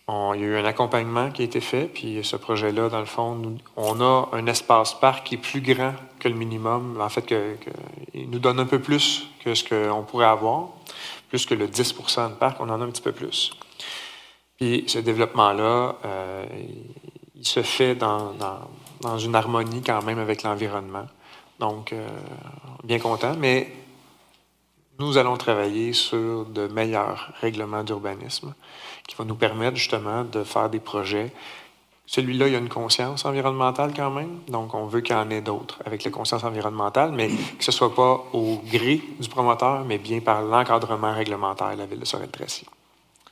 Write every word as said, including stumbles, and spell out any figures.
On, il y a eu un accompagnement qui a été fait, puis ce projet-là, dans le fond, nous, on a un espace parc qui est plus grand que le minimum. En fait, que, que, il nous donne un peu plus que ce qu'on pourrait avoir. Plus que le dix pour cent de parc, on en a un petit peu plus. Puis ce développement-là, euh, il se fait dans, dans, dans une harmonie quand même avec l'environnement. Donc, euh, bien content, mais nous allons travailler sur de meilleurs règlements d'urbanisme qui vont nous permettre justement de faire des projets. Celui-là, il y a une conscience environnementale quand même, donc on veut qu'il y en ait d'autres avec la conscience environnementale, mais que ce ne soit pas au gré du promoteur, mais bien par l'encadrement réglementaire de la Ville de Sorel-Tracy.